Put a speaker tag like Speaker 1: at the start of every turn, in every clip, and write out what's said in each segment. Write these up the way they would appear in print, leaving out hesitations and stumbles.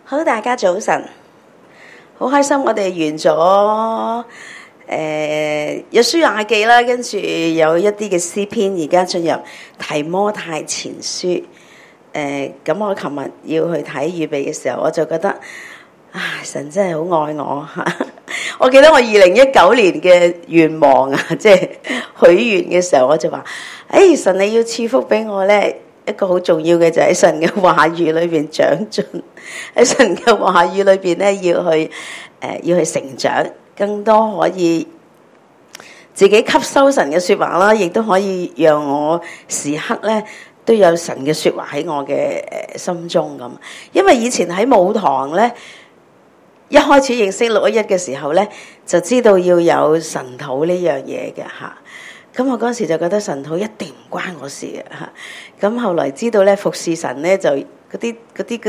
Speaker 1: 好，大家早晨，好開心我哋完咗約書亞記啦，跟住有一啲嘅詩篇，而家進入提摩太前書。咁我琴日要去睇預備嘅時候，我就覺得神真係好愛我我記得我2019年嘅願望即係許願嘅時候，我就話：神你要賜福俾我咧，一個好重要嘅就喺神嘅話語裏邊長進，喺神嘅話語裏邊咧要去成長，更多可以自己吸收神嘅說話啦，亦都可以讓我時刻咧都有神嘅說話喺我嘅心中咁。因為以前喺舞堂咧，一開始認識611嘅時候咧，就知道要有神禱呢樣嘢嘅吓。咁我嗰時就覺得神禱一定唔關我事嘅吓。咁後來知道咧，服侍神咧就嗰啲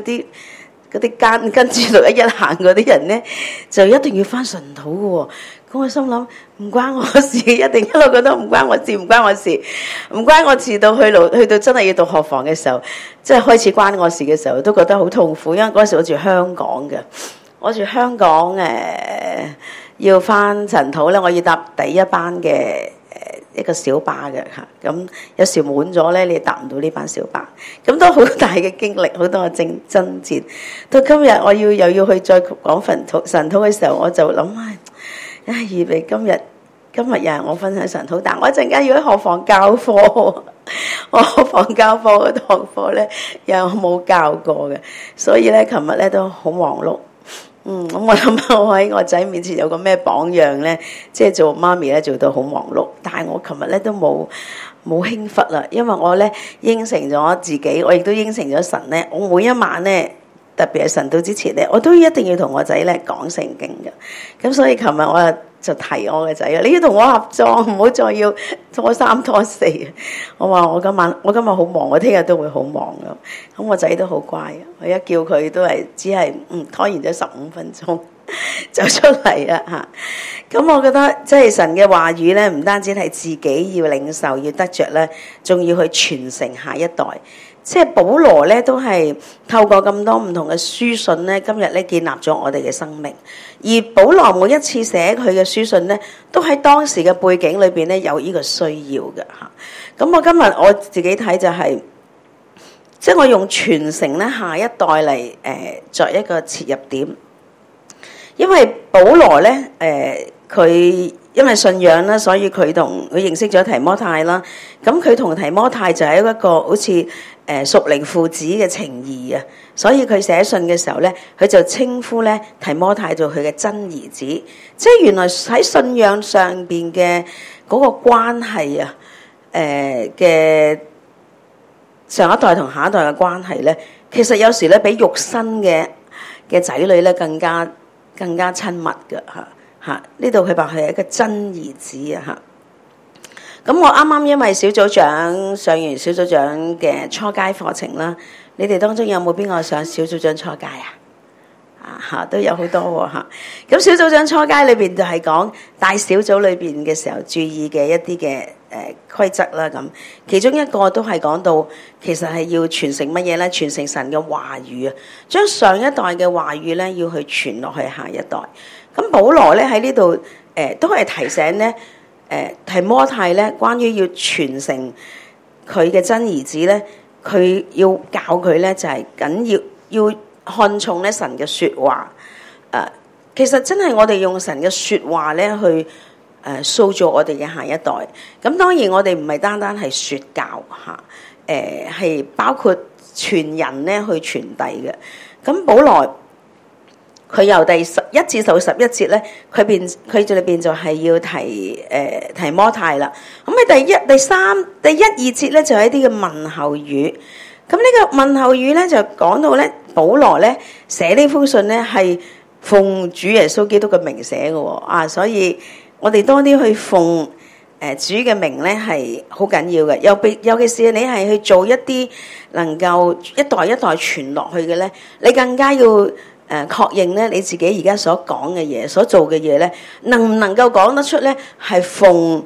Speaker 1: 跟住611行嗰啲人咧，就一定要返神禱嘅喎。咁我心諗唔關我事，一定一路覺得唔關我事，唔關我事，唔關我事到去到真係要讀學房嘅時候，即係開始關我事嘅時候，都覺得好痛苦。因為嗰時我住香港嘅，我住香港要返神禱咧，我要搭第一班嘅一個小巴嘅嚇，咁有時滿咗咧，你搭唔到呢班小巴，咁都好大嘅經歷，好多嘅爭戰。到今日我又要去再講神禱嘅時候，我就諗預備今日又係我分享神禱，但我一陣間要喺學房教課，我學房教課嗰堂課咧又冇教過嘅，所以咧琴日咧都好忙碌。咁我諗我喺我仔面前有個咩榜樣咧，即係做媽咪咧做到好忙碌，但係我琴日咧都冇輕忽啦，因為我咧應承咗自己，我亦都應承咗神咧，我每一晚咧，特別係神到之前咧，我都一定要同我仔咧講聖經嘅。咁所以琴日我就提我嘅仔你要同我合作，唔好再要拖3拖4。我話我今日好忙，我聽日都會好忙咁。咁我仔都好乖，我一叫佢都係只係拖延咗15分鐘就出嚟啦嚇。咁我覺得即係神嘅話語咧，唔單止係自己要領受要得着咧，仲要去傳承下一代。即係保羅咧，都係透過咁多唔同嘅書信咧，今日咧建立咗我哋嘅生命。而保羅每一次寫佢嘅書信咧，都喺當時嘅背景裏邊咧有呢個需要嘅嚇。咁我今日我自己睇就係，即係我用傳承咧下一代嚟作一個切入點。因為保羅咧佢因為信仰啦，所以佢認識咗提摩太啦。咁佢同提摩太就係一個好似屬靈父子嘅情誼啊，所以佢寫信嘅時候咧，佢就稱呼咧提摩太做佢嘅真兒子。即係原來喺信仰上邊嘅嗰個關係啊，嘅上一代同下一代嘅關係咧，其實有時咧比肉身嘅仔女咧更加親密嘅嚇。呢度佢話佢係一個真兒子啊嚇。咁我啱啱因為小組長上完小組長嘅初階課程啦，你哋當中有冇邊個上小組長初階都有好多喎嚇。咁小組長初階裏邊就係講帶小組裏邊嘅時候注意嘅一啲嘅規則啦。咁其中一個都係講到其實係要傳承乜嘢咧？傳承神嘅話語啊，將上一代嘅話語咧要去傳落去下一代。咁保羅咧喺呢度都係提醒咧提摩太咧關於要傳承佢嘅真兒子咧，佢要教佢咧就係緊要看重咧神嘅說話。其實真係我哋用神嘅說話咧去塑造我哋嘅下一代。咁當然我哋唔係單單係說教嚇，係包括傳人咧去傳遞嘅。咁保羅佢由第11至到11節咧，佢裏邊就係要提摩太啦。咁喺第1、第1、2節咧就係一啲嘅問候語。咁呢個問候語咧就講到咧，保羅咧寫呢封信咧係奉主耶穌基督嘅名寫嘅喎。所以我哋多啲去奉主嘅名咧係好緊要嘅。尤其是你係去做一啲能夠一代一代傳落去嘅咧，你更加要確認咧你自己而家所講嘅嘢、所做嘅嘢咧，能唔能夠講得出咧係奉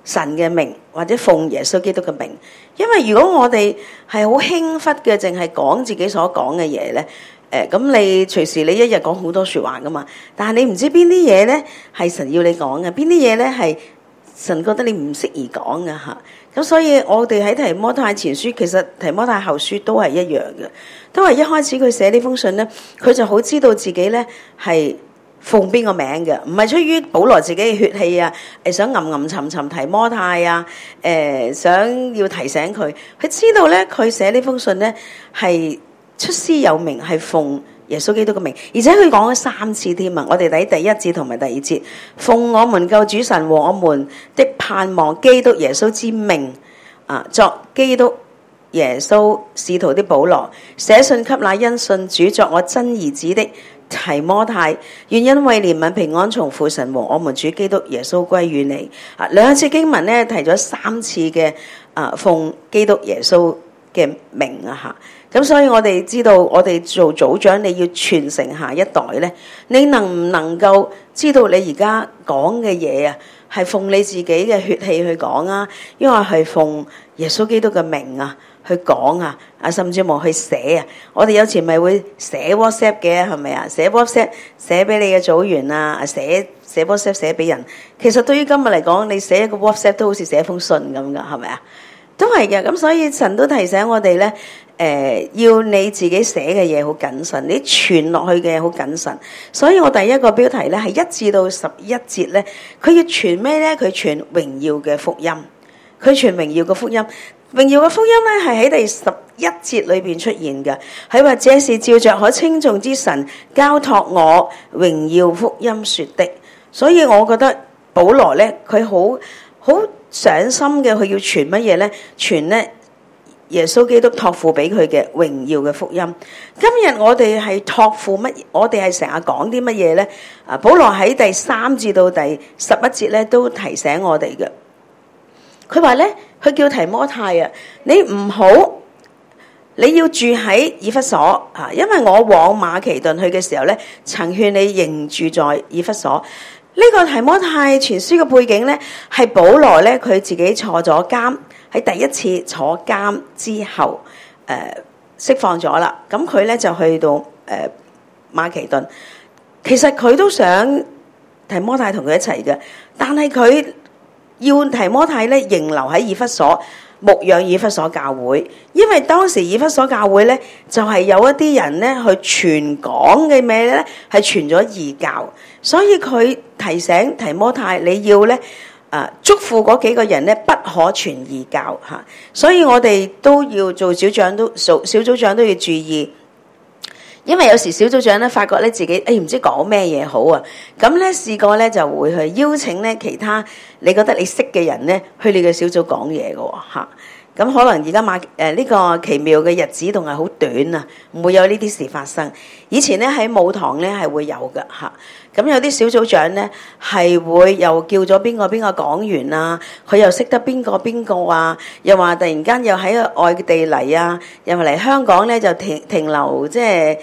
Speaker 1: 神嘅名或者奉耶穌基督嘅名。因為如果我哋係好輕忽嘅，淨係講自己所講嘅嘢咧，咁你隨時你一日講好多說話噶嘛，但係你唔知邊啲嘢咧係神要你講嘅，邊啲嘢咧係神覺得你唔適宜講嘅吓。咁所以我哋喺提摩太前書，其實提摩太後書都係一樣嘅，都係一開始佢寫呢封信咧，佢就好知道自己咧係奉邊個名嘅，唔係出於保羅自己嘅血氣啊，想沉提摩太啊，想要提醒佢，佢知道咧佢寫呢封信咧係出師有名，係奉耶穌基督嘅名，而且佢講咗3次添啊！我哋睇第1節同埋第2節，奉我們救主神和我們的盼望基督耶穌之名啊，作基督耶穌使徒的保羅，寫信給那因信主作我真兒子的提摩太，願因為憐憫平安從父神和我們主基督耶穌歸於你。啊，2次經文咧提咗3次嘅奉基督耶穌嘅名啊吓。咁所以我哋知道，我哋做組長，你要傳承下一代咧，你能唔能夠知道你而家講嘅嘢啊，係奉你自己嘅血氣去講啊，因為係奉耶穌基督嘅名啊去講啊，甚至乎去寫啊。我哋有時咪會寫 WhatsApp 嘅，係咪啊？寫 WhatsApp 寫俾你嘅組員啊，寫 WhatsApp 寫俾人。其實對於今日嚟講，你寫一個 WhatsApp 都好似寫一封信咁噶，係咪啊？都係嘅。咁所以神都提醒我哋咧。要你自己寫嘅嘢好謹慎，你傳落去嘅嘢好謹慎。所以我第一個標題咧係1至到11節咧，佢要傳咩咧？佢傳榮耀嘅福音，佢傳榮耀嘅福音。榮耀嘅福音咧係喺第11節裏邊出現嘅，佢話這是照着可稱頌之神交託我榮耀福音說的。所以我覺得保羅咧佢好上心嘅，佢要傳乜嘢咧？傳咧耶穌基督託付俾佢嘅榮耀嘅福音。今日我哋係託付乜？我哋係成日講啲乜嘢咧？保羅喺第3至到第11節咧都提醒我哋嘅。佢話咧，佢叫提摩太啊，你要住喺以弗所啊，因為我往馬其頓去嘅時候咧，曾勸你仍住在以弗所。呢個提摩太前書嘅背景咧，係保羅咧佢自己坐咗監。喺第一次坐監之後，釋放咗啦。咁佢咧就去到馬其頓。其實佢都想提摩太同佢一齊嘅，但係佢要提摩太咧仍留喺以弗所牧養以弗所教會，因為當時以弗所教會咧就係有一啲人咧去傳講嘅咩咧係傳咗異教，所以佢提醒提摩太你要咧。囑咐嗰幾個人咧，不可傳異教嚇，所以我哋都要做小組長都要注意，因為有時小組長咧發覺咧自己唔知講咩嘢好啊，咁咧試過咧就會去邀請咧其他你覺得你識嘅人咧去你嘅小組講嘢嘅嚇，咁可能而家呢個奇妙嘅日子仲係好短啊，唔會有呢啲事發生。以前咧喺母堂咧係會有嘅嚇。咁有啲小組長咧係會又叫咗邊個講員啊，佢又識得邊個啊，又話突然間又喺外地嚟啊，又嚟香港咧就停留即係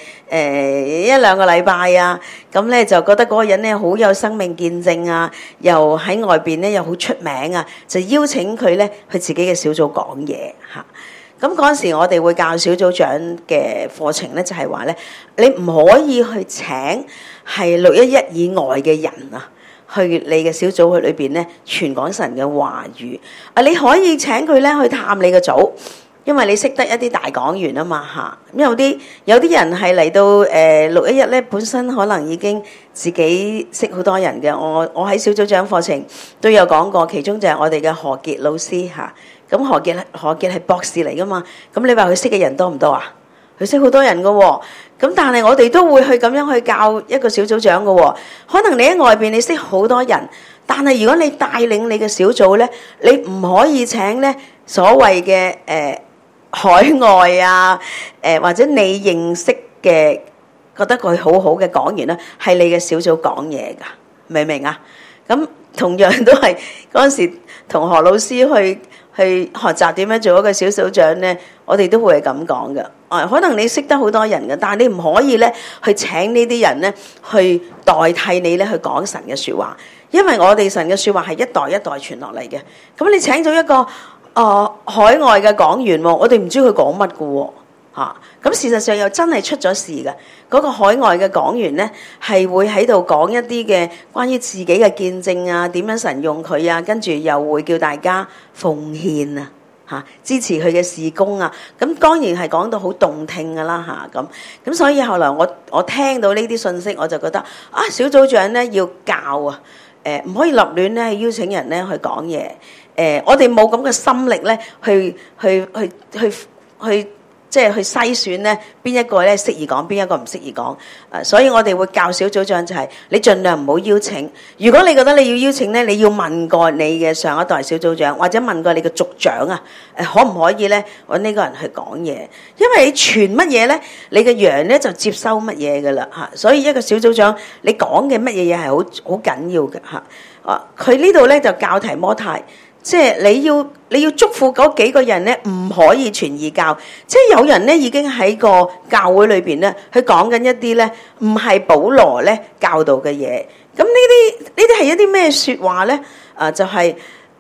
Speaker 1: 1-2個禮拜啊，咁咧就覺得嗰個人咧好有生命見證啊，又喺外邊咧又好出名啊，就邀請佢咧去自己嘅小組講嘢嚇。咁嗰陣時我哋會教小組長嘅課程咧，就係話咧，你唔可以去請係611以外嘅人啊，去你嘅小組去裏邊咧傳講神嘅話語。你可以請佢咧去探你嘅組，因為你識得一啲大講員啊嘛嚇。咁有啲人係嚟到611咧，本身可能已經自己識好多人嘅。我喺小組長課程都有講過，其中就係我哋嘅何傑老師嚇。咁何傑係博士嚟噶嘛？咁你話佢識嘅人多唔多啊？佢識好多人噶喎。咁但係我哋都會去咁樣去教一個小組長噶喎。可能你喺外邊你識好多人，但係如果你帶領你嘅小組咧，你唔可以請咧所謂嘅海外啊或者你認識嘅覺得佢好好嘅講員咧，係你嘅小組講嘢噶，明唔明啊？咁同樣都係嗰陣時同何老師去去學習點樣做一個小組長咧，我哋都會係咁講嘅。可能你識得好多人嘅，但係你唔可以咧去請呢啲人咧去代替你咧去講神嘅説話，因為我哋神嘅説話係一代一代傳落嚟嘅。咁你請咗一個海外嘅講員喎，我哋唔知佢講乜嘅喎。咁事實上又真係出咗事嘅，嗰個海外嘅講員咧係會喺度講一啲嘅關於自己嘅見證啊，點樣神用佢啊，跟住又會叫大家奉獻啊，支持佢嘅事工啊，咁當然係講到好動聽噶啦咁所以後來我聽到呢啲信息，我就覺得小組長咧要教唔可以立亂咧邀請人咧去講嘢，我哋冇咁嘅心力咧去即係去篩選咧邊一個咧適宜講，邊一個唔適宜講。所以我哋會教小組長就係你盡量唔好邀請。如果你覺得你要邀請咧，你要問過你嘅上一代小組長，或者問過你嘅族長啊，可唔可以咧揾呢個人去講嘢？因為你傳乜嘢咧，你嘅羊咧就接收乜嘢噶啦嚇。所以一個小組長你講嘅乜嘢嘢係好緊要嘅嚇。佢呢度咧就教提摩太。即係你要祝福嗰幾個人咧，唔可以傳異教。即係有人咧已經喺個教會裏邊咧，佢講緊一啲咧唔係保羅咧教導嘅嘢。咁呢啲係一啲咩説話咧？就係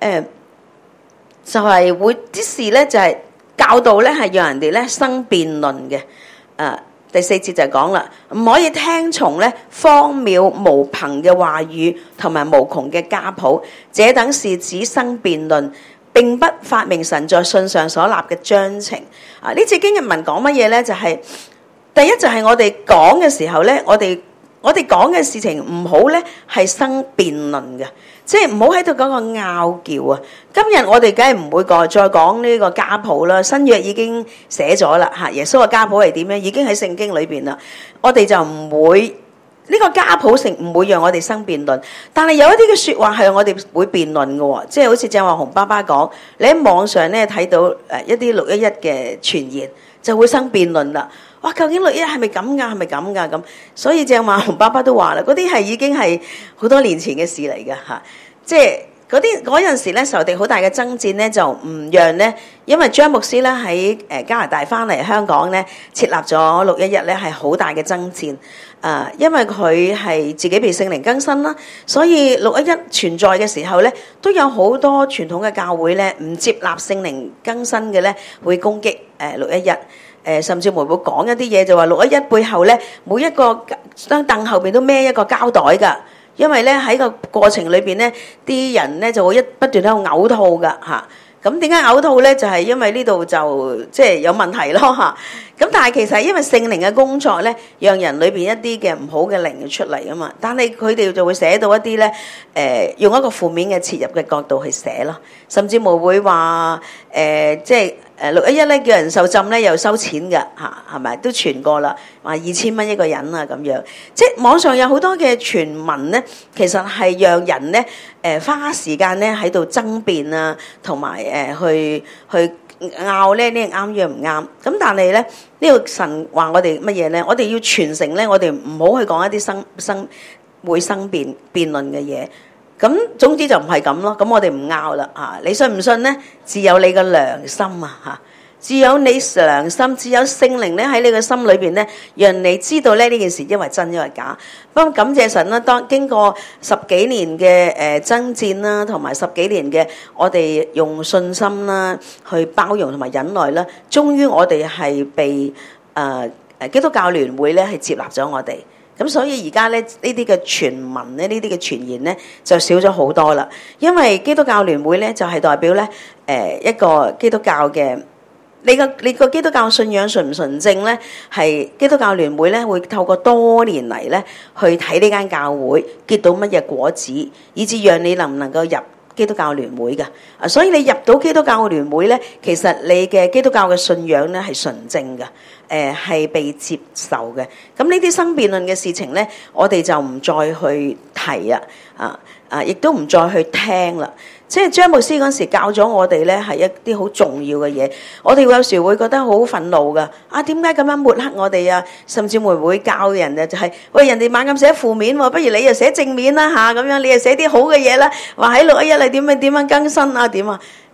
Speaker 1: 會啲事咧，就係教導咧係讓人哋咧生辯論嘅。第4節就講啦，唔可以聽從咧荒謬無憑嘅話語同埋無窮嘅家譜，這等事只生辯論，並不發明神在信上所立嘅章程。呢節經文講乜嘢咧？就係第一就係我哋講嘅時候咧，我哋講嘅事情唔好咧係生辯論嘅。即係唔好喺度講個拗撬啊！今日我哋梗係唔會再講呢個家譜啦，新約已經寫咗啦嚇，耶穌嘅家譜係點樣已經喺聖經裏邊啦。我哋就唔會呢個家譜性唔會讓我哋生辯論，但係有一啲嘅説話係我哋會辯論嘅喎，即係好似正話洪爸爸講，你喺網上咧睇到一啲611嘅傳言，就會生辯論啦。哇！究竟611係咪咁㗎？係咪咁㗎？咁所以正話洪爸爸都話啦，嗰啲係已經係好多年前嘅事嚟嘅嚇。即係嗰陣時咧，仇敵好大嘅爭戰咧，就唔讓咧，因為張牧師咧喺加拿大翻嚟香港咧設立咗611咧係好大嘅爭戰。因為佢係自己被聖靈更新啦，所以611存在嘅時候咧，都有好多傳統嘅教會咧唔接納聖靈更新嘅咧，會攻擊611。甚至乎會講一啲嘢，就話611背後咧，每一個張凳後邊都孭一個膠袋㗎，因為咧喺個過程裏邊咧，啲人咧就會不斷喺度嘔吐㗎嚇。咁點解嘔吐咧？就係因為呢度就即係有問題咯嚇。咁但係其實因為聖靈嘅工作咧，讓人裏邊一啲嘅唔好嘅靈出嚟啊嘛。但係佢哋就會寫到一啲咧，用一個負面嘅切入嘅角度去寫咯，甚至乎會話即係。611咧叫人受浸咧又收錢㗎嚇，係咪都傳過啦？話2000蚊一個人啊咁樣，即係網上有好多嘅傳聞咧，其實係讓人咧花時間咧喺度爭辯啊，同埋去拗咧呢個啱與唔啱。咁但係咧呢個神話我哋乜嘢咧？我哋要傳承咧，我哋唔好去講一啲會生辯論嘅嘢。咁總之就唔係咁咯，咁我哋唔拗啦嚇。你信唔信咧？只有你嘅良心啊嚇，只有你良心，只有聖靈咧喺你嘅心裏邊咧，讓你知道咧呢件事因為真因為假。不過感謝神啦，當經過10幾年嘅爭戰啦，同埋10幾年嘅我哋用信心啦去包容同埋忍耐啦，終於我哋係被基督教聯會咧係接納咗我哋。咁所以而家咧呢啲嘅傳聞咧，呢啲嘅傳言咧就少咗好多啦。因為基督教聯會咧就係代表咧一個基督教嘅你個基督教信仰純唔純正咧？係基督教聯會咧會透過多年嚟咧去睇呢間教會結到乜嘢果子，以至讓你能唔能夠入基督教聯會嘅。所以你入到基督教嘅聯會咧，其實你嘅基督教嘅信仰咧係純正嘅。係被接受嘅，咁呢啲生辯論嘅事情咧，我哋就唔再去提啦，亦都唔再去聽啦。即係張牧師嗰時教咗我哋咧，係一啲好重要嘅嘢。我哋有時會覺得好憤怒噶，點解咁樣抹黑我哋啊？甚至會教人就係喂，人哋猛咁寫負面，不如你又寫正面啦嚇，咁樣你又寫啲好嘅嘢啦，話喺611你點樣更新啊點啊？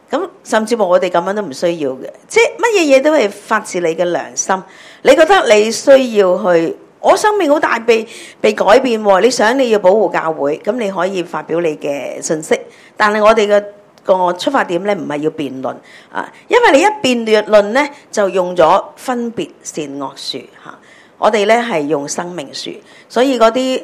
Speaker 1: 咁甚至乎我哋咁樣都唔需要嘅，即係乜嘢嘢都係發自你嘅良心。你覺得你需要去，我生命好大被改變喎，你想你要保護教會，咁你可以發表你嘅信息。但係我哋嘅個出發點咧，唔係要辯論啊，因為你一辯論咧，就用咗分別善惡樹嚇。我哋咧係用生命樹，所以嗰啲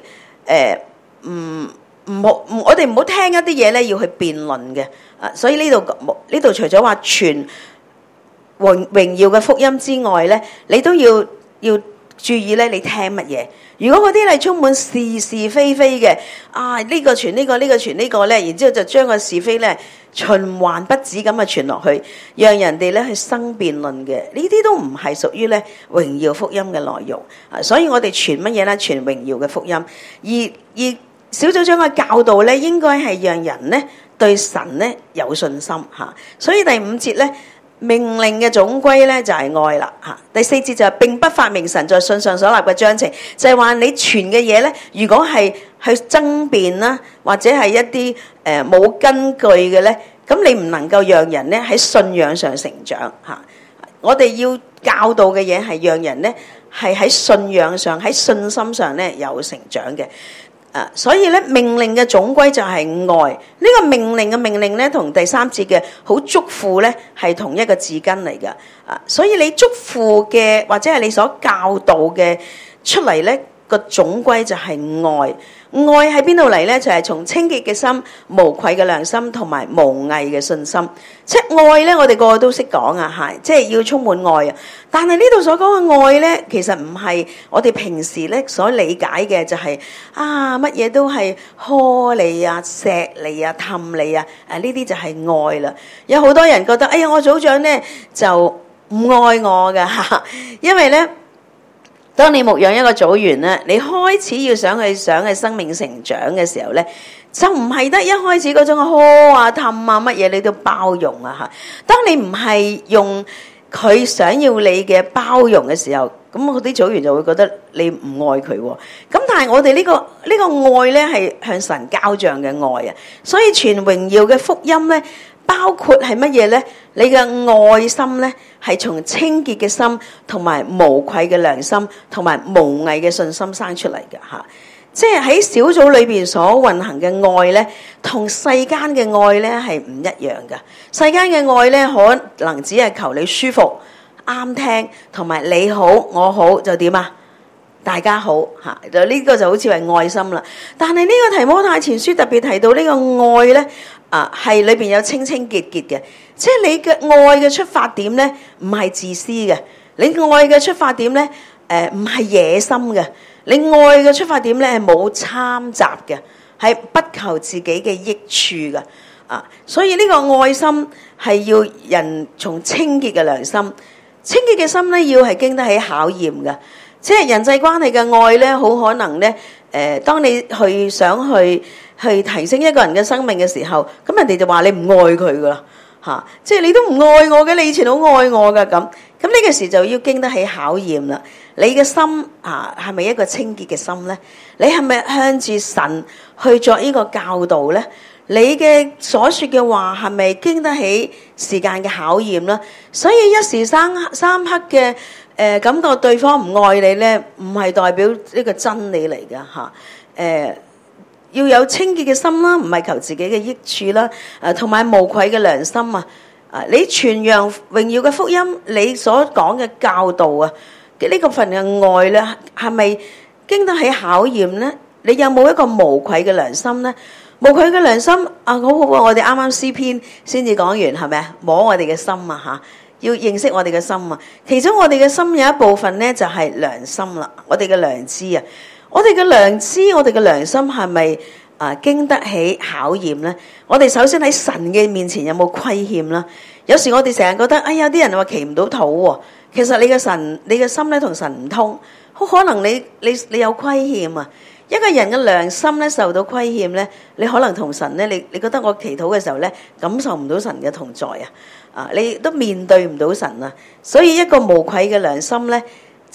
Speaker 1: 唔好，我哋唔好聽一啲嘢咧，要去辯論嘅啊。所以呢度除咗話傳榮耀嘅福音之外咧，你都要注意咧，你聽乜嘢？如果嗰啲係充滿是非嘅，啊呢個傳呢個，呢個傳呢個咧，然之後就將個是非咧循環不止咁啊傳落去，讓人哋咧去生辯論嘅，呢啲都唔係屬於咧榮耀福音嘅內容啊。所以我哋傳乜嘢咧？傳榮耀嘅福音。而小組長嘅教導咧，應該係讓人咧對神咧有信心嚇。所以第5節咧，命令嘅總歸咧就係愛啦嚇。第4節就係並不發明神在信上所立嘅章程，就係話你傳嘅嘢咧，如果係去爭辯啦，或者係一啲冇根據嘅咧，咁你唔能夠讓人咧喺信仰上成長嚇。我哋要教導嘅嘢係讓人咧係喺信仰上、喺信心上咧有成長嘅。所以咧命令嘅總歸就係愛。呢個命令嘅命令咧，同第3節嘅好囑咐咧係同一個字根嚟㗎。所以你囑咐嘅或者係你所教導嘅出嚟咧，個總歸就係愛。愛喺邊度嚟咧？就係從清潔嘅心、無愧嘅良心同埋無偽嘅信心。即係愛咧，我哋個個都識講啊，係即係要充滿愛啊。但係呢度所講嘅愛咧，其實唔係我哋平時咧所理解嘅，就係乜嘢都係呵你啊、錫你啊、氹你啊，呢啲就係愛啦。有好多人覺得，哎呀，我組長咧就唔愛我㗎嚇，因為咧。當你牧養一個組員咧，你開始要想佢生命成長嘅時候咧，就唔係得一開始嗰種呵啊、氹啊乜嘢你都包容啊嚇。當你唔係用佢想要你嘅包容嘅時候，咁嗰啲組員就會覺得你唔愛佢喎。咁但係我哋呢個愛咧係向神交賬嘅愛啊，所以傳榮耀嘅福音咧。包括係乜嘢咧？你嘅愛心咧，係從清潔嘅心同埋無愧嘅良心同埋無偽嘅信心生出嚟嘅嚇。即係喺小組裏邊所運行嘅愛咧，同世間嘅愛咧係唔一樣嘅。世間嘅愛咧，可能只係求你舒服、啱聽，同埋你好我好就點啊？大家好嚇，就呢個就好似係愛心啦。但係呢個提摩太前書特別提到呢個愛咧。係裏邊有清清潔潔嘅，即係你嘅愛嘅出發點咧，唔係自私嘅；你愛嘅出發點咧，唔係野心嘅；你愛嘅出發點咧係冇參雜嘅，係不求自己嘅益處嘅。所以呢個愛心係要人從清潔嘅良心，清潔嘅心咧要係經得起考驗嘅。即係人際關係嘅愛咧，好可能咧，當你想去提升一個人嘅生命嘅時候，咁人哋就話你唔愛佢噶啦嚇，即係你都唔愛我嘅，你以前好愛我噶咁。咁呢個時就要經得起考驗啦。你嘅心係咪一個清潔嘅心咧？你係咪向住神去作呢個教導咧？你嘅所說嘅話係咪經得起時間嘅考驗啦？所以一時三刻嘅感覺對方唔愛你咧，唔係代表呢個真理嚟噶嚇。要有清潔嘅心啦，唔係求自己嘅益處啦，同埋無愧嘅良心啊！你傳揚榮耀嘅福音，你所講嘅教導啊，呢個份嘅愛咧，係咪經得起考驗咧？你有冇一個無愧嘅良心咧？無愧嘅良心好好啊！我哋啱啱詩篇先至講完，係咪啊？摸我哋嘅心啊嚇，要認識我哋嘅心啊。其中我哋嘅心有一部分咧，就係良心啦，我哋嘅良知啊。我哋嘅良知，我哋嘅良心係咪經得起考驗咧？我哋首先喺神嘅面前有冇虧欠啦？有時我哋成日覺得，哎呀，啲人話祈唔到禱喎。其實你嘅心咧同神唔通，好可能你有虧欠啊。一個人嘅良心咧受到虧欠咧，你可能同神咧，你覺得我祈禱嘅時候咧，感受唔到神嘅同在啊，你都面對唔到神啊。所以一個無愧嘅良心咧，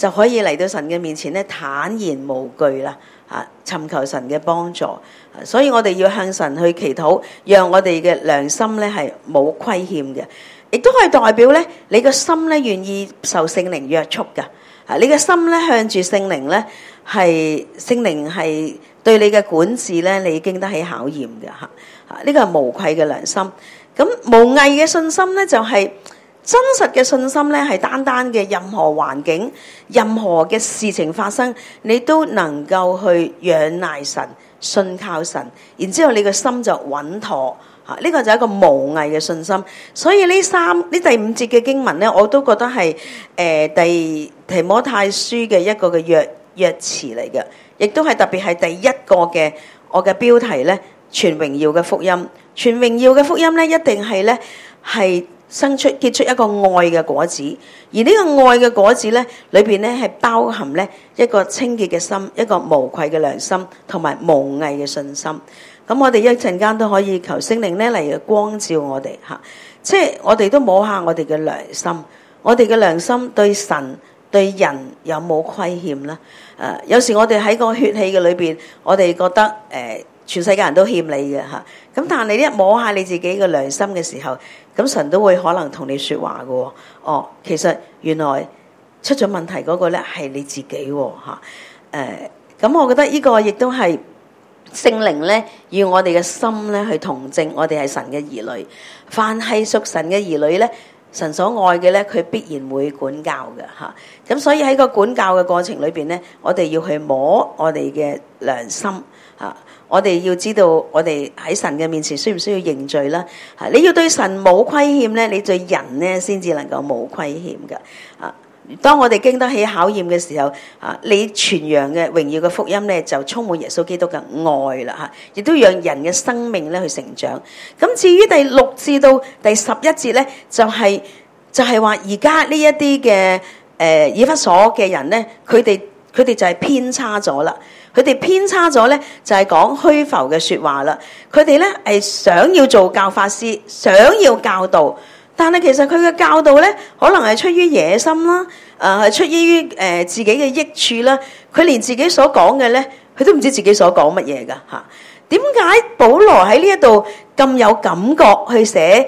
Speaker 1: 就可以嚟到神嘅面前咧，坦然無懼啦，尋求神嘅幫助。所以我哋要向神去祈禱，讓我哋嘅良心咧係冇虧欠嘅，亦都可以代表咧你嘅心咧願意受聖靈約束噶。你嘅心咧向住聖靈咧，係聖靈係對你嘅管治咧，你經得起考驗嘅嚇。呢個係無愧嘅良心。咁無偽嘅信心咧，就係真實嘅信心咧，係單單嘅任何環境、任何嘅事情發生，你都能夠去仰賴神、信靠神，然之後你嘅心就穩妥。呢個就係一個無偽嘅信心。所以呢第五節嘅經文咧，我都覺得係提摩太書嘅一個嘅約詞嚟嘅，亦都係特別係第一個嘅我嘅標題咧，全榮耀嘅福音。全榮耀嘅福音咧，一定係咧係結出一個愛嘅果子，而呢個愛嘅果子咧，裏邊咧係包含咧一個清潔嘅心，一個無愧嘅良心，同埋無偽嘅信心。咁我哋一陣間都可以求聖靈咧嚟光照我哋嚇，即係我哋都摸下我哋嘅良心，我哋嘅良心對神對人有冇虧欠咧？有時我哋喺個血氣嘅裏邊，我哋覺得全世界人都欠你嘅嚇，咁但係你一摸下你自己嘅良心嘅時候，咁神都會可能同你説話嘅喎。哦，其實原來出咗問題嗰個咧係你自己喎嚇。咁我覺得呢個亦都係聖靈咧，要我哋嘅心咧去同證，我哋係神嘅兒女。凡係屬神嘅兒女咧，神所愛嘅咧，佢必然會管教嘅嚇。咁所以喺個管教嘅過程裏邊咧，我哋要去摸我哋嘅良心嚇。我哋要知道，我哋喺神嘅面前需唔需要認罪啦？你要對神冇虧欠咧，你對人咧先至能夠冇虧欠嘅。當我哋經得起考驗嘅時候，你傳揚嘅榮耀嘅福音咧，就充滿耶穌基督嘅愛啦嚇，亦都讓人嘅生命咧去成長。咁至於第6至到第11節咧，就係話而家呢一啲嘅以弗所嘅人咧，佢哋就係偏差咗啦。佢哋偏差咗咧，就係講虛浮嘅説話啦。佢哋咧係想要做教法師，想要教導，但係其實佢嘅教導咧，可能係出於野心啦，係出於自己嘅益處啦。佢連自己所講嘅咧，佢都唔知自己所講乜嘢噶嚇。點解保羅喺呢一度咁有感覺去寫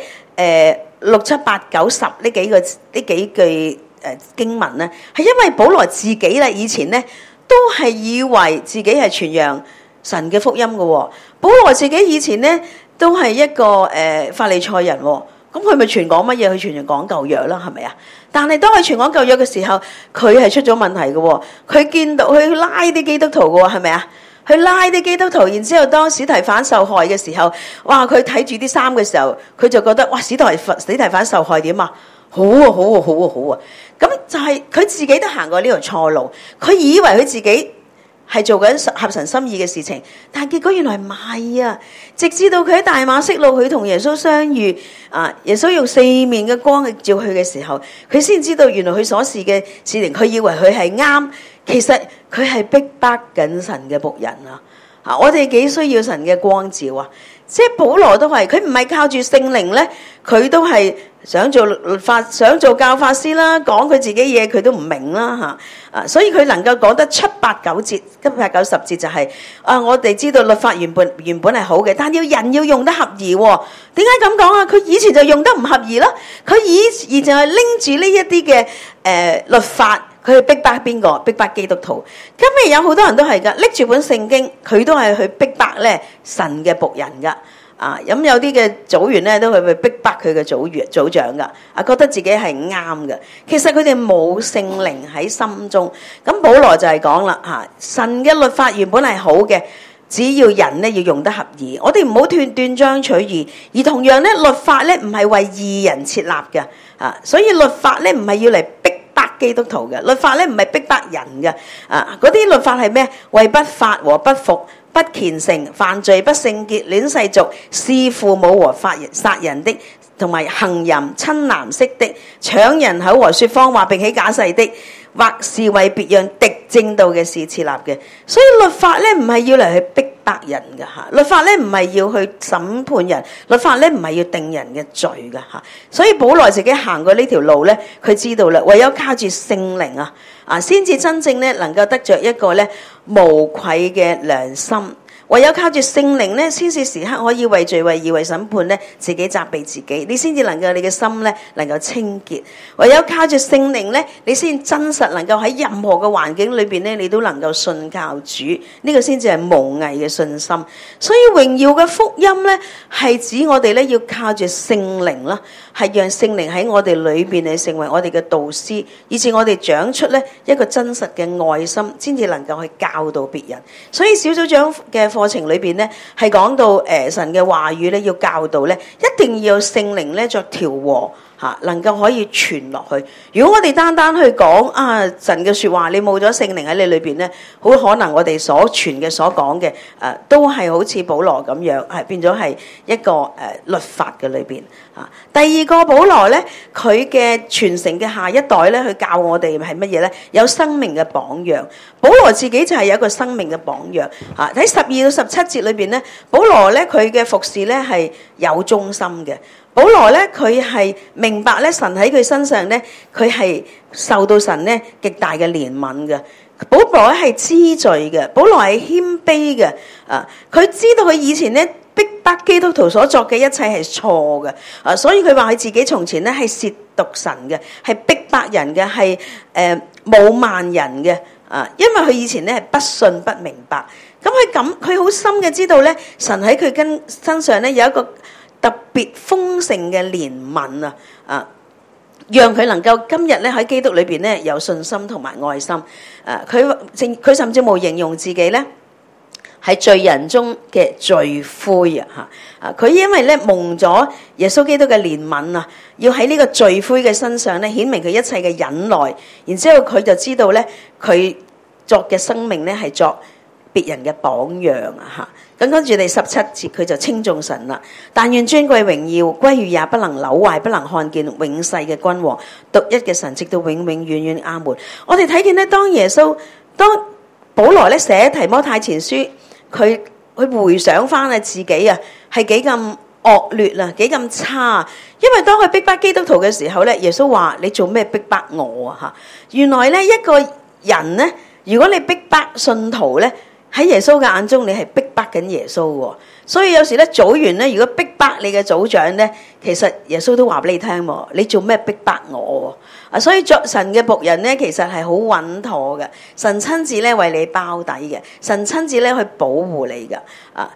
Speaker 1: 6、7、8、9、10呢幾句經文咧？係因為保羅自己咧以前咧，都係以為自己係傳揚神嘅福音嘅喎。保羅自己以前咧都係一個法利賽人喎，咁佢咪傳講乜嘢？佢傳講舊約啦，係咪啊？但係當佢傳講舊約嘅時候，佢係出咗問題嘅喎。佢見到佢拉啲基督徒嘅喎，係咪啊？佢拉啲基督徒，然之後當司提反受害嘅時候，哇！佢睇住啲衫嘅時候，佢就覺得哇！司提反受害點啊？好啊，好啊，好啊，好啊！咁就係佢自己都行過呢條錯路，佢以為佢自己係做緊合神心意嘅事情，但係結果原來唔係啊！直至到佢喺大馬色路，佢同耶穌相遇，耶穌用四面嘅光去照佢嘅時候，佢先知道原來佢所事嘅事情，佢以為佢係啱，其實佢係逼迫緊神嘅僕人啊！我哋幾需要神嘅光照啊！即係保羅都係，佢唔係靠住聖靈咧，佢都係想做律法，想做教法師啦，講佢自己嘢佢都唔明啦嚇，所以佢能夠講得7、8、9節，今日8、9、10節就係我哋知道律法原本係好嘅，但要人要用得合宜喎。點解咁講啊？佢以前就用得唔合宜啦，佢以前就係拎住呢一啲嘅律法。佢去逼迫邊個？逼迫基督徒。今日有好多人都係噶，拎住本聖經，佢都係去逼迫咧神嘅僕人噶。咁有啲嘅組員咧都係去逼迫佢嘅組長噶。覺得自己係啱嘅。其實佢哋冇聖靈喺心中。咁保羅就係講啦，神嘅律法原本係好嘅，只要人咧要用得合宜。我哋唔好斷章取義。而同樣咧，律法咧唔係為義人設立嘅。所以律法咧唔係要嚟逼基督徒嘅律法咧，唔係逼迫人嘅。嗰啲律法係咩？為不法和不服、不虔誠、犯罪、不聖潔、戀世俗、弒父母和殺人的，同埋行淫、親男色的、搶人口和說謊話並起假誓的，或是為別樣敵正道嘅事設立嘅。所以律法咧唔係要嚟去逼迫人嘅嚇。律法咧唔係要去審判人，律法咧唔係要定人嘅罪嘅嚇。所以保羅自己行過呢條路咧，佢知道啦，唯有靠住聖靈先至真正咧能夠得着一個咧無愧嘅良心。唯有靠住聖靈咧，先至時刻可以為罪為義為審判咧，自己責備自己，你先至能夠你嘅心咧能夠清潔。唯有靠住聖靈咧，你先真實能夠喺任何嘅環境裏邊咧，你都能夠信靠主。呢個先至係無偽嘅信心。所以榮耀嘅福音咧，係指我哋咧要靠住聖靈啦，係讓聖靈喺我哋裏邊嚟成為我哋嘅導師，以致我哋長出咧一個真實嘅愛心，先至能夠去教導別人。所以小組長嘅課程裏邊咧，係講到神嘅話語咧，要教導咧，一定要有聖靈咧作調和嚇，能夠可以傳落去。如果我哋單單去講神嘅説話，你冇咗聖靈喺你裏邊咧，好可能我哋所傳嘅所講嘅都係好似保羅咁樣，係變咗係一個律法嘅裏邊嚇。第二個保羅咧，佢嘅傳承嘅下一代咧，去教我哋係乜嘢咧？有生命嘅榜樣。保羅自己就係有一個生命嘅榜樣嚇。喺12到17節裏邊咧，保羅咧佢嘅服侍咧係有忠心嘅。保羅咧佢係明白咧神喺佢身上咧，佢係受到神咧極大嘅憐憫嘅。保羅係知罪嘅，保羅係謙卑嘅。佢知道佢以前咧逼迫基督徒所作嘅一切係錯嘅。所以佢話佢自己從前咧係褻瀆神嘅，係逼迫人嘅，係侮慢人嘅。因為佢以前咧係不信不明白。咁佢好深嘅知道咧，神喺佢身上咧有一個特別豐盛嘅憐憫讓佢能夠今日咧喺基督裏邊咧有信心同埋愛心。佢甚至冇形容自己咧係罪人中嘅罪魁佢因為咧蒙咗耶穌基督嘅憐憫要喺呢個罪魁嘅身上咧顯明佢一切嘅忍耐，然之後佢就知道咧佢作嘅生命咧係作別人嘅榜樣咁跟住第17節佢就稱頌神啦。但願尊貴榮耀歸於也不能朽壞不能看見永世嘅君王獨一嘅神，直到永永遠遠阿門。我哋睇見咧，當保羅咧寫提摩太前書，佢回想翻自己係幾咁惡劣幾咁差。因為當佢逼迫基督徒嘅時候咧，耶穌話你做咩逼迫我原來咧一個人咧，如果你逼迫信徒咧，喺耶穌嘅眼中，你係逼迫緊耶穌喎。所以有時咧，組員咧，如果逼迫你嘅組長咧，其實耶穌都話俾你聽喎，你做咩逼迫我所以作神嘅僕人咧，其實係好穩妥嘅。神親自咧為你包底嘅，神親自咧去保護你嘅。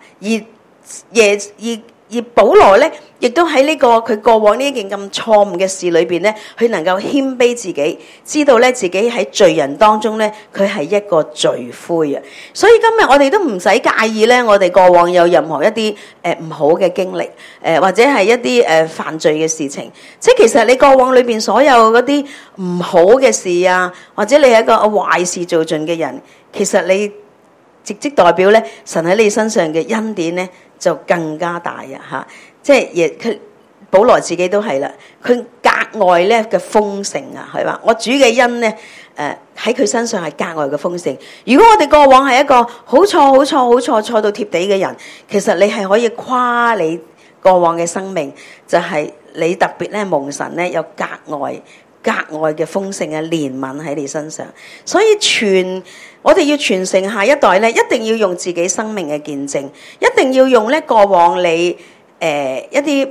Speaker 1: 而保羅咧，亦都喺呢個佢過往呢件咁錯誤嘅事裏邊咧，佢能夠謙卑自己，知道咧自己喺罪人當中咧，佢係一個罪魁所以今日我哋都唔使介意咧，我哋過往有任何一啲唔好嘅經歷，或者係一啲犯罪嘅事情。即係其實你過往裏邊所有嗰啲唔好嘅事或者你係一個壞事做盡嘅人，其實你直接代表咧神喺你身上嘅恩典咧就更加大即係佢保羅自己都係啦，佢格外咧嘅豐盛係嘛？我主嘅恩咧喺佢身上係格外嘅豐盛。如果我哋過往係一個好錯到貼地嘅人，其實你係可以誇你過往嘅生命，就係你特別咧蒙神咧有格外嘅豐盛嘅憐憫喺你身上。所以我哋要傳承下一代咧，一定要用自己生命嘅見證，一定要用咧過往你一啲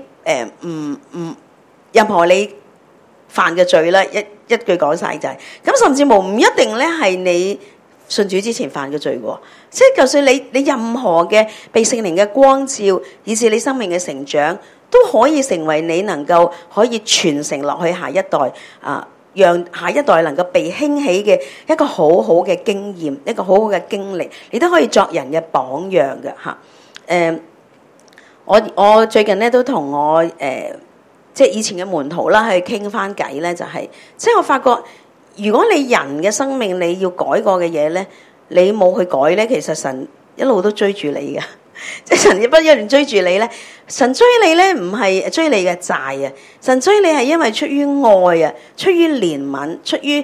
Speaker 1: 任何你犯嘅罪啦，一句講晒就係咁，甚至乎唔一定咧係你信主之前犯嘅罪喎。即係就算你任何嘅被聖靈嘅光照，以致你生命嘅成長，都可以成為你能夠可以傳承落去下一代讓下一代能夠被興起嘅一個好好嘅經驗，一個好好嘅經歷，你都可以作人嘅榜樣嘅我最近咧都同我即係以前嘅門徒啦去傾翻偈咧，就係即係我發覺，如果你人嘅生命你要改過嘅嘢咧，你冇去改咧，其實神一路都追住你嘅。即係神亦不一定追住你咧，神追你咧唔係追你嘅債神追你係因為出於愛出於憐憫，出於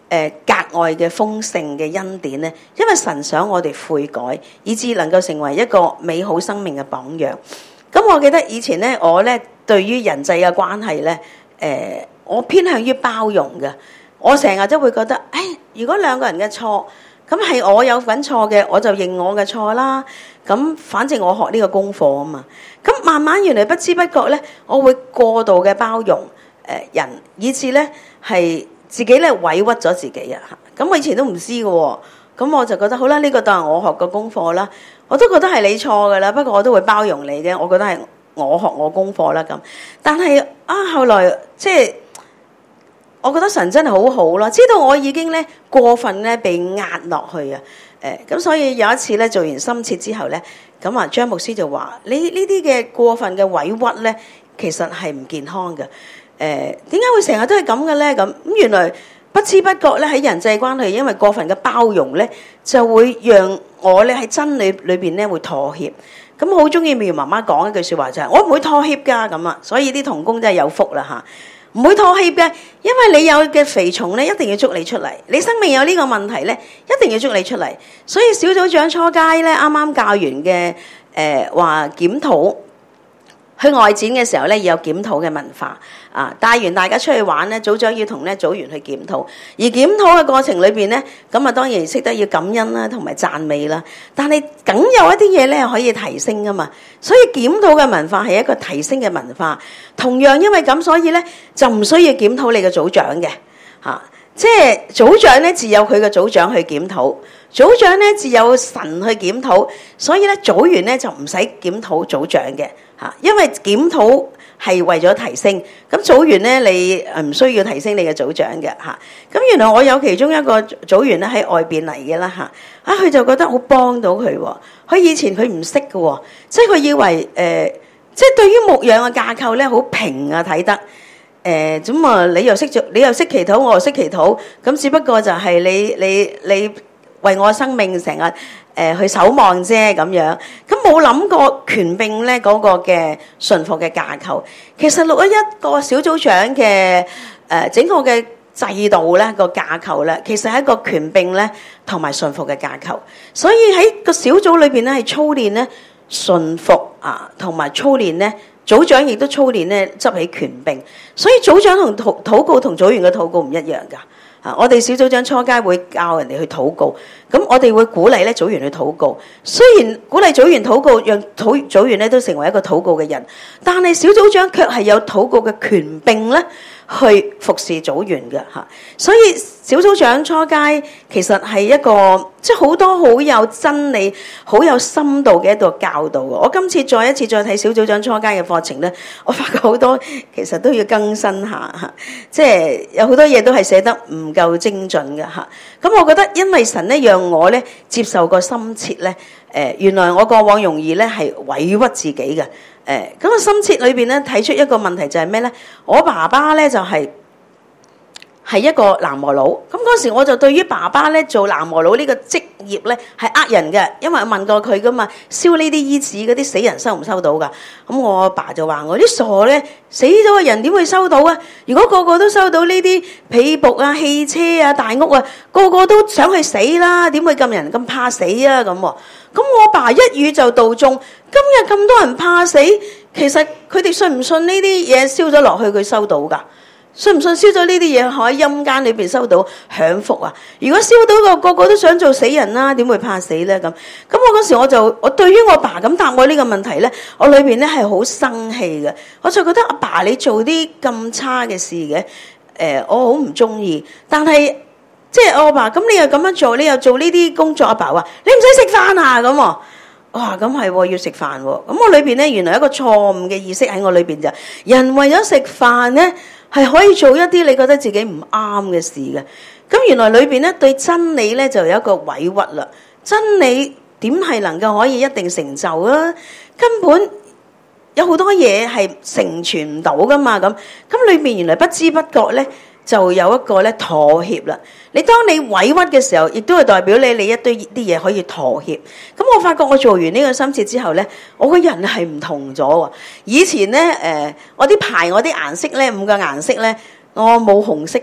Speaker 1: 格外嘅豐盛嘅恩典呢？因為神想我哋悔改，以致能夠成為一個美好生命嘅榜樣。咁我記得以前呢，我呢對於人際嘅關係呢，我偏向於包容嘅。我成日都會覺得，如果兩個人嘅錯，咁係我有份錯嘅，我就認我嘅錯啦。咁反正我學呢個功課啊嘛。咁慢慢原來不知不覺呢，我會過度嘅包容人，以致呢係自己呢委屈咗自己啊。咁我以前都唔知嘅喎，咁我就覺得好啦，呢個當係我學嘅功課啦。我都覺得係你錯㗎啦，不過我都會包容你嘅。我覺得係我學我功課啦咁。但係後來即係我覺得神真係好好咯，知道我已經咧過分咧被壓落去啊。咁所以有一次咧做完深切之後咧，咁張牧師就話：你呢啲嘅過分嘅委屈咧，其實係唔健康嘅。點解會成日都係咁嘅咧？咁原來不知不覺咧喺人際關係，因為過分嘅包容咧，就會讓我咧喺真理裏邊咧會妥協。咁好中意妙媽媽講一句説話就係：我唔會妥協㗎咁啊！所以啲同工真係有福啦嚇。唔會妥協嘅，因為你有嘅肥蟲咧，一定要捉你出嚟。你生命有呢個問題咧，一定要捉你出嚟。所以小組長初階咧，啱啱教完嘅話檢討，去外展嘅時候咧，要有檢討嘅文化啊。帶完大家出去玩咧，組長要同咧組員去檢討。而檢討嘅過程裏邊咧，咁啊當然識得要感恩啦，同埋讚美啦。但係梗有一啲嘢咧可以提升噶嘛。所以檢討嘅文化係一個提升嘅文化。同樣因為咁，所以咧就唔需要檢討你嘅組長嘅嚇。即係組長咧，自有佢嘅組長去檢討；組長咧，自有神去檢討。所以咧，組員咧就唔使檢討組長嘅嚇，因為檢討係為咗提升。咁組員咧，你唔需要提升你嘅組長嘅嚇。咁原來我有其中一個組員咧喺外邊嚟嘅啦嚇，佢就覺得好幫到佢喎。佢以前佢唔識嘅喎，即係佢以為即係對於牧養嘅架構咧好平啊睇得。咁啊，你又識祈禱，我又識祈禱，咁只不過就係你為我生命成日去守望啫咁樣，咁冇諗過權柄咧嗰個嘅順服嘅架構。其實611個小組長嘅整個嘅制度咧個架構咧，其實係一個權柄咧同埋順服嘅架構。所以喺個小組裏邊咧係操練咧順服啊，同埋操練咧。組長亦都操練咧執起權柄，所以組長同禱告同組員嘅禱告唔一樣噶。我哋小組長初階會教人哋去禱告，咁我哋會鼓勵咧組員去禱告。雖然鼓勵組員禱告，讓組員咧都成為一個禱告嘅人，但係小組長卻係有禱告嘅權柄咧去服侍組員嘅嚇。所以小組長初階其實係一個即係好多好有真理、好有深度嘅一個教導。我今次再一次再睇小組長初階嘅課程咧，我發覺好多其實都要更新下嚇，即係有好多嘢都係寫得唔夠精準嘅嚇。咁我覺得因為神咧讓我咧接受個深切咧，原來我過往容易咧係委屈自己嘅。咁個深切裏邊咧睇出一個問題就係咩咧？我爸爸咧就係一個喃嘸佬，咁嗰時我就對於爸爸咧做喃嘸佬呢個職業咧係人嘅，因為我問過佢噶嘛，燒呢啲衣紙嗰啲死人收唔收到噶？咁我阿爸就話我啲傻咧，死咗嘅人點會收到啊？如果個個都收到呢啲被僕啊、汽車啊、大屋啊，個個都想去死啦，點會咁人咁怕死啊？咁我爸一語就道中，今日咁多人怕死，其實佢哋信唔信呢啲嘢燒咗落去佢收到噶？信唔信燒咗呢啲嘢喺陰間裏邊收到享福啊？如果燒到個個都想做死人啦，點會怕死咧？咁我嗰時我對於我爸咁答我呢個問題咧，我裏邊咧係好生氣嘅。我就覺得阿爸你做啲咁差嘅事嘅，我好唔中意。但係即係我阿爸咁，你又咁樣做，你又做呢啲工作，阿爸話你唔使食飯啊咁。哇，咁係要食飯喎。咁我裏邊咧原來一個錯誤嘅意識喺我裏邊就，人為咗食飯咧。係可以做一啲你覺得自己唔啱嘅事嘅，咁原來裏邊咧對真理咧就有一個委屈啦。真理點係能夠可以一定成就啊？根本有好多嘢係成全唔到噶嘛。咁裏邊原來不知不覺咧就有一個咧妥協啦。你當你委屈嘅時候，亦都係代表你一堆啲嘢可以妥協。咁我發覺我做完呢個深切之後咧，我個人係唔同咗喎。以前咧我啲牌我啲顏色咧5個顏色咧，我冇紅色嘅，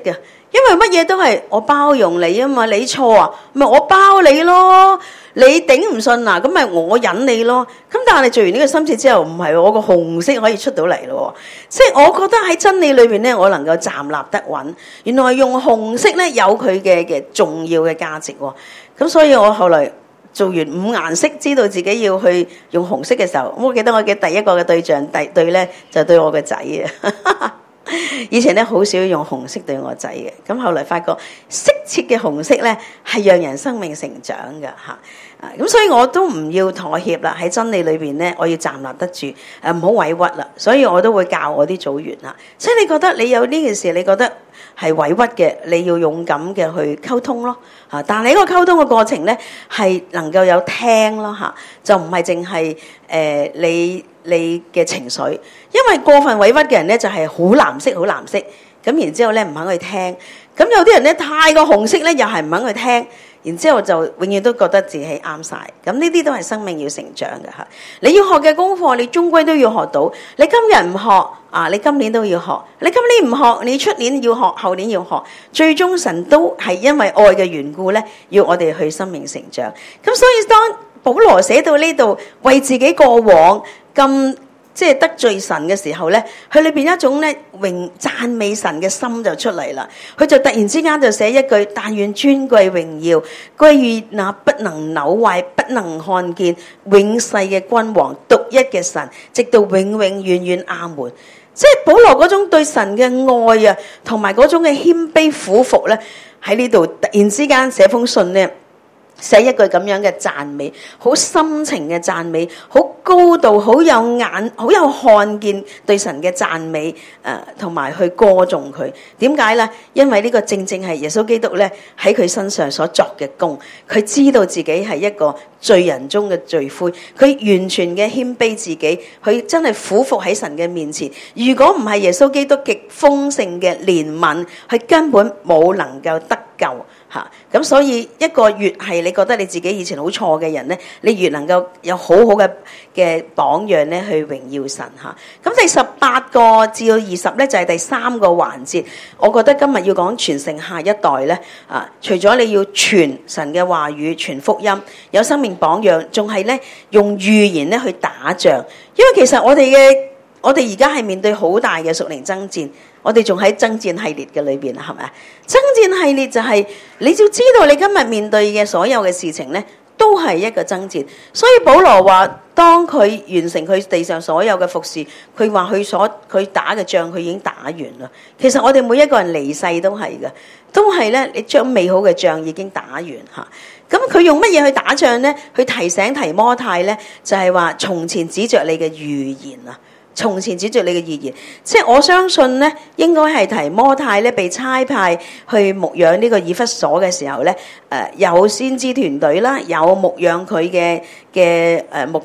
Speaker 1: 因為乜嘢都係我包容你啊嘛，你錯啊，咪我包你咯。你頂唔順啊，咁咪我忍你咯。咁但係你做完呢個心志之後，唔係我個紅色可以出到嚟咯。即係我覺得喺真理裏邊咧，我能夠站立得穩。原來用紅色咧有佢嘅重要嘅價值喎。咁所以我後來做完5顏色，知道自己要去用紅色嘅時候，我記得我嘅第一個嘅對象對咧就對我個仔啊。以前咧好少用紅色對我仔嘅，咁後來發覺適切嘅紅色咧係讓人生命成長嘅嚇。咁所以我都唔要妥協啦，喺真理裏邊咧，我要站立得住，唔好委屈啦。所以我都會教我啲組員啦。即係你覺得你有呢件事，你覺得係委屈嘅，你要勇敢嘅去溝通咯嚇。但係呢個溝通嘅過程咧，係能夠有聽咯嚇，就唔係淨係你嘅情緒。因為過分委屈嘅人咧，就係好藍色，好藍色。咁然之後咧唔肯去聽。咁有啲人咧太過紅色咧，又係唔肯去聽。然之後就永遠都覺得自己啱晒，咁呢啲都係生命要成長嘅嚇。你要學嘅功課，你終歸都要學到。你今日唔學啊，你今年都要學。你今年唔學，你出年要學，後年要學。最終神都係因為愛嘅緣故咧，要我哋去生命成長。咁所以當保羅寫到呢度，為自己過往咁即係得罪神嘅時候咧，佢裏邊一種咧讚美神嘅心就出嚟啦。佢就突然之間就寫一句：但願尊貴榮耀歸於那不能朽壞、不能看見、永世嘅君王、獨一嘅神，直到永永遠遠阿門。即係保羅嗰種對神嘅愛啊，同埋嗰種嘅謙卑俯伏咧，喺呢度突然之間寫封信咧。寫一句咁樣嘅讚美，好深情嘅讚美，好高度，好有眼，好有看見對神嘅讚美，同埋去歌頌佢。點解咧？因為呢個正正係耶穌基督咧喺佢身上所作嘅功。佢知道自己係一個罪人中嘅罪魁，佢完全嘅謙卑自己，佢真係俯伏喺神嘅面前。如果唔係耶穌基督極豐盛嘅憐憫，佢根本冇能夠得救。咁所以一個越係你覺得你自己以前好錯嘅人咧，你越能夠有好好嘅榜樣咧去榮耀神嚇。咁第18個至到20咧就係第3個環節。我覺得今日要講傳承下一代咧，除咗你要傳神嘅話語、傳福音、有生命榜樣，仲係咧用預言咧去打仗。因為其實我哋而家係面對好大嘅屬靈爭戰。我哋仲喺爭戰系列嘅裏邊，係咪啊？爭戰系列就係你要知道，你今日面對嘅所有嘅事情咧，都係一個爭戰。所以保羅話，當佢完成佢地上所有嘅服侍，佢話佢打嘅仗，佢已經打完啦。其實我哋每一個人離世都係嘅，都係咧，你將美好嘅仗已經打完嚇。咁佢用乜嘢去打仗咧？去提醒提摩太咧，就係話從前指着你嘅預言啊。從前指著你嘅預言，即係我相信咧，應該係提摩太咧被差派去牧養呢個以弗所嘅時候咧，有先知團隊啦，有牧養佢嘅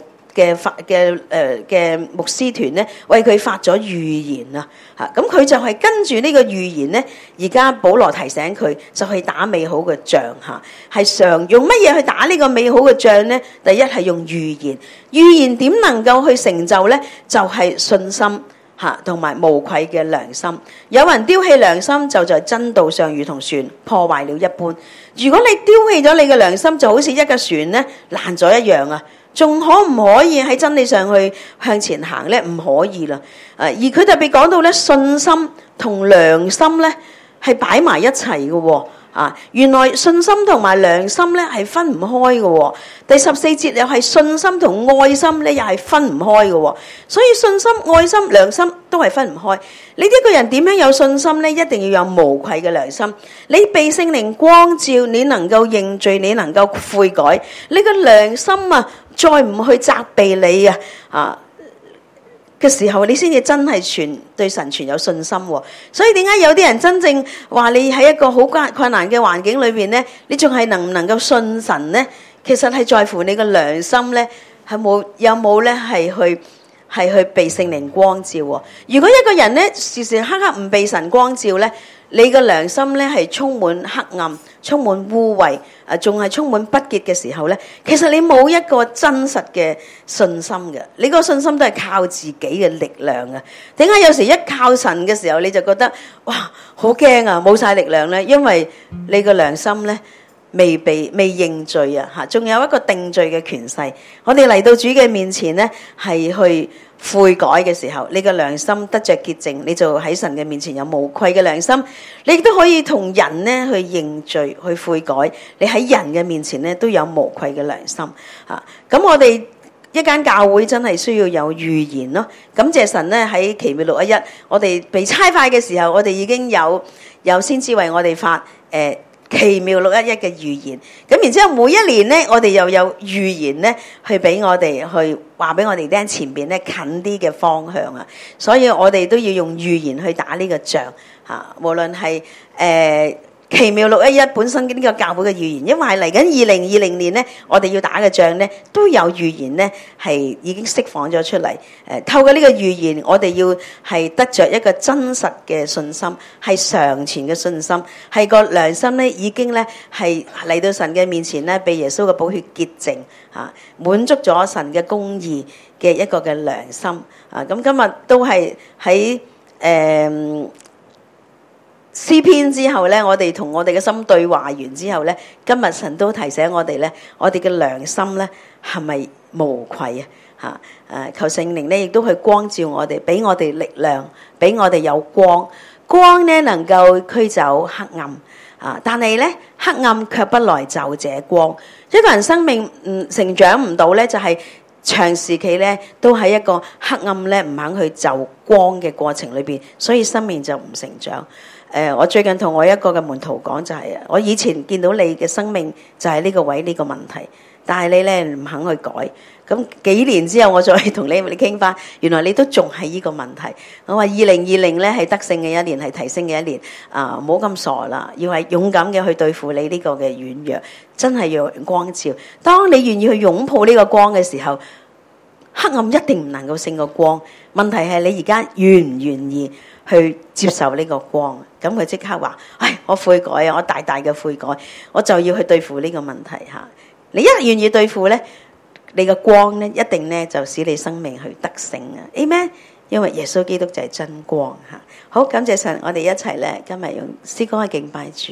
Speaker 1: 牧師團咧，為佢發咗預言啊！咁佢就係跟住呢個預言咧，而家保羅提醒佢就去打美好嘅仗嚇，係常用乜嘢去打呢個美好嘅仗咧？第一係用預言，預言點能夠去成就咧？就係信心嚇，同埋無愧嘅良心。有人丟棄良心，就在真道上如同船破壞了一般。如果你丟棄咗你嘅良心，就好似一個船咧爛咗一樣啊！仲可唔可以喺真理上去向前行咧？唔可以啦。而佢特別講到咧，信心同良心咧係擺埋一齊嘅喎。原來信心同埋良心咧係分唔開嘅喎。第14節又係信心同愛心咧又係分唔開嘅喎。所以信心、愛心、良心都係分唔開。你一個人點樣有信心咧？一定要有無愧嘅良心。你被聖靈光照，你能夠認罪，你能夠悔改，你個良心啊，再唔去責備你嘅時候，你先至真係對神全有信心喎。所以點解有啲人真正話你喺一個好困難嘅環境裏邊咧，你仲係能唔能夠信神咧？其實係在乎你嘅良心咧，有冇咧係去被聖靈光照喎。如果一個人咧時時刻刻唔被神光照咧， 你個良心咧係充滿黑暗、充滿污穢，仲係充滿不潔嘅時候咧，其實你冇一個真實嘅信心嘅，你個信心都係靠自己嘅力量嘅。點解有時一靠神嘅時候，你就覺得哇好驚啊，冇晒力量咧？因為你個良心咧未認罪啊，嚇，仲有一個定罪嘅權勢。我哋嚟到主嘅面前咧，係去悔改嘅時候，你嘅良心得着潔淨，你就喺神嘅面前有無愧嘅良心。你亦都可以同人咧去認罪、去悔改。你喺人嘅面前咧都有無愧嘅良心啊！咁我哋一間教會真係需要有預言咯。感謝神咧，喺奇妙611，我哋被差派嘅時候，我哋已經有先知為我哋發奇妙611嘅預言，咁然之後每一年咧，我哋又有預言咧，去俾我哋去話俾我哋聽前邊咧近啲嘅方向啊，所以我哋都要用預言去打呢個仗嚇，無論係奇妙611本身呢個教會嘅預言，因為係嚟緊2020年咧，我哋要打嘅仗咧都有預言咧係已經釋放咗出嚟。透過呢個預言，我哋要係得着一個真實嘅信心，係常存嘅信心，係個良心咧已經咧係嚟到神嘅面前咧，被耶穌嘅寶血潔淨嚇，滿足咗神嘅公義嘅一個嘅良心啊！咁今日都係喺詩篇之後咧，我哋同我哋嘅心對話完之後咧，今日神都提醒我哋咧，我哋嘅良心咧係咪無愧啊？求聖靈咧亦都去光照我哋，俾我哋力量，俾我哋有光，光咧能夠驅走黑暗啊！但係咧黑暗卻不來就這光。一個人生命成長唔到咧，就係長時期咧都喺一個黑暗咧唔肯去就光嘅過程裏邊，所以生命就唔成長。我最近同我一個嘅門徒講就係，我以前見到你嘅生命就係呢個位呢個問題，但係你咧唔肯去改。咁幾年之後我再同你傾翻，原來你都仲係呢個問題。我話2020咧係得勝嘅一年，係提升嘅一年啊！唔好咁傻啦，要係勇敢嘅去對付你呢個嘅軟弱，真係要光照。當你願意去擁抱呢個光嘅時候，黑暗一定唔能夠勝過光。問題係你而家願唔願意去接受呢個光？咁佢即刻話：唉，我悔改啊！我大大嘅悔改，我就要去對付呢個問題嚇。你一願意對付咧，你個光咧一定咧就使你生命去得勝啊！Amen。因為耶穌基督就係真光嚇。好，感謝神，我哋一齊咧今日用詩歌去敬拜主。